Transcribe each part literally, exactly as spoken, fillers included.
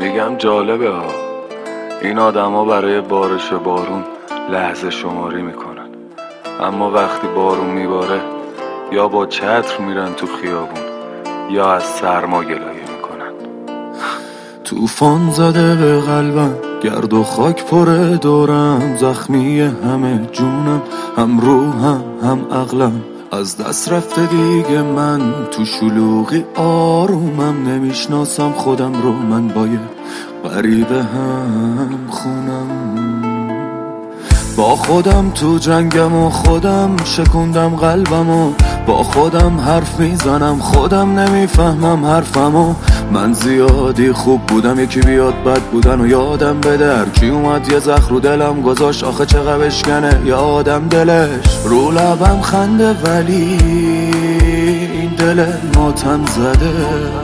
میگم جالبه ها، این آدما برای بارش بارون لحظه شماری میکنن، اما وقتی بارون میباره یا با چتر میرن تو خیابون یا از سرما گلایه میکنن. طوفان زده به قلبم، گرد و خاک پره دورم، زخمی همه جونم، هم روحم هم عقلم، از دست رفته دیگه من تو شلوغی آرومم، نمیشناسم خودم رو من با یه غریبه هم خونم. با خودم تو جنگم و خودم شکوندم قلبم و با خودم حرف میزنم، خودم نمیفهمم حرفمو. من زیادی خوب بودم یکی بیاد بد بودن و یادم بده، هر کی اومد یه زخم رو دلم گذاشت، آخه چقدر بشکنه یادم دلش. رو لبم خنده ولی این دل ماتم زده،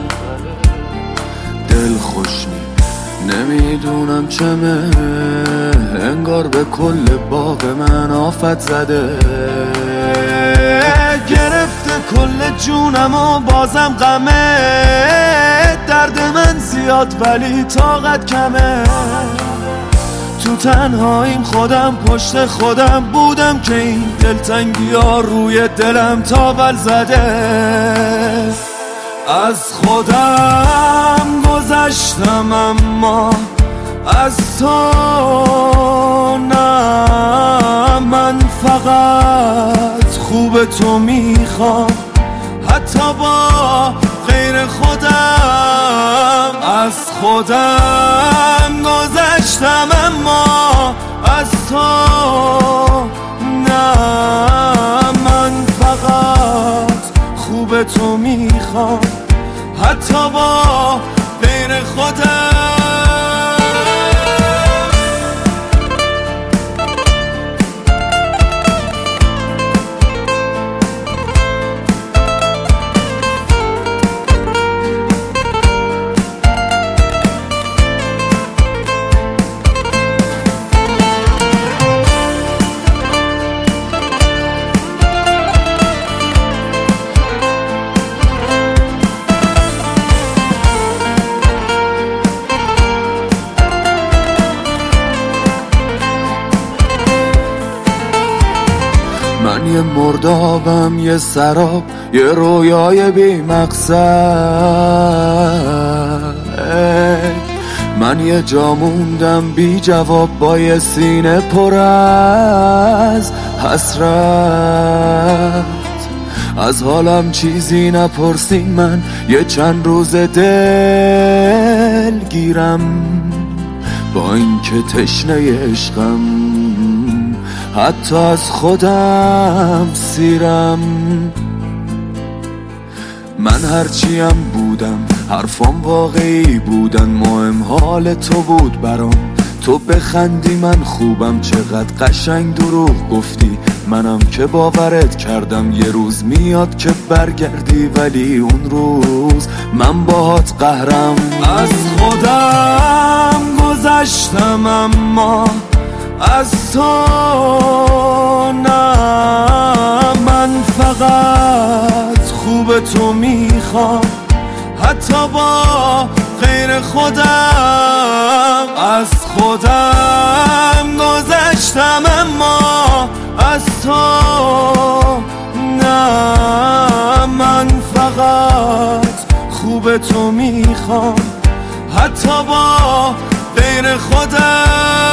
دل خوش نی نمیدونم چمه، انگار به کل باغ من آفت زده، گرفته کل جونم و بازم غمه، درد من زیاد ولی طاقت کمه، تو تنهاییم خودم پشت خودم بودم که این دلتنگی ها روی دلم تاول زده. از خودم گذشتم اما از تو نه، من فقط خوب تو میخوام حتی با غیر خودم. از خودم گذشتم اما از تو نه، من فقط خوب تو میخوام حتی با غیر خودم. من یه مردابم، یه سراب، یه رویای بی مقصد، من یه جا موندم بی جواب با یه سینه پر از حسرت، از حالم چیزی نپرسین، من یه چند روز دل گیرم با اینکه تشنه عشقم، حتی از خودم سیرم. من هرچیم بودم حرفام واقعی بودن، مهم حال تو بود برام، تو بخندی من خوبم، چقدر قشنگ دروغ گفتی، منم که باورت کردم یه روز میاد که برگردی، ولی اون روز من باهات قهرم. از خودم گذشتم اما از تو نه، من فقط خوب تو میخوام حتی با غیر خودم. از خودم گذشتم اما از تو نه، من فقط خوب تو میخوام حتی با غیر خودم.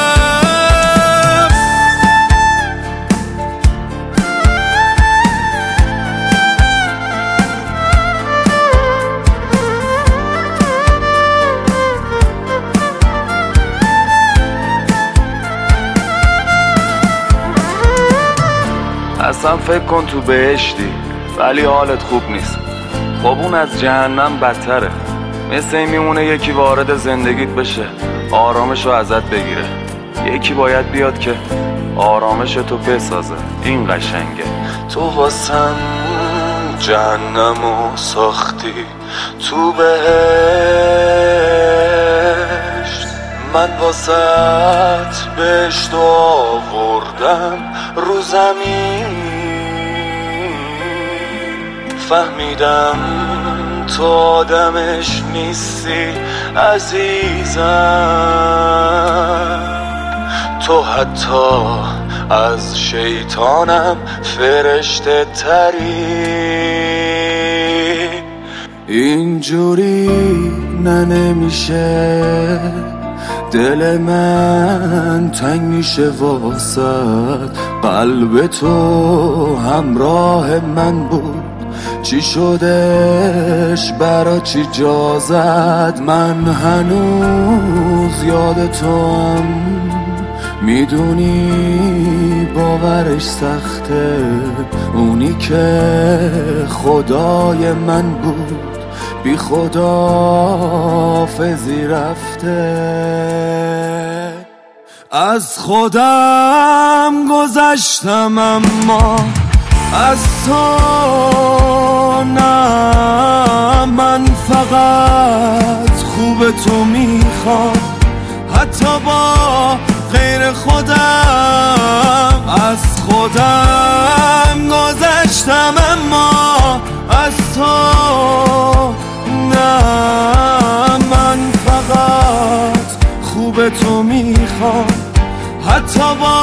اصلا فکر کن تو بهشتی ولی حالت خوب نیست، خب اون از جهنم بدتره. مثل این میمونه یکی وارد زندگیت بشه آرامش رو ازت بگیره، یکی باید بیاد که آرامش تو بسازه. این قشنگه. تو واسم جهنمو ساختی تو بهشت، من واسط بهشت آوردم رو زمین، فهمیدم تو آدمش نیستی عزیزم، تو حتی از شیطانم فرشته تری. اینجوری نه نمیشه، دل من تنگ میشه واسد، قلب تو همراه من بود، چی شدش برا چی جا زد؟ من هنوز یاد تو هم، میدونی باورش سخته، اونی که خدای من بود بی خداحافظی رفته. از خودم گذشتم اما از تو نه، من فقط خوب تو میخوام حتی با غیر خودم. از خودم گذشتم اما از تو نه، من فقط خوب تو میخوام حتی با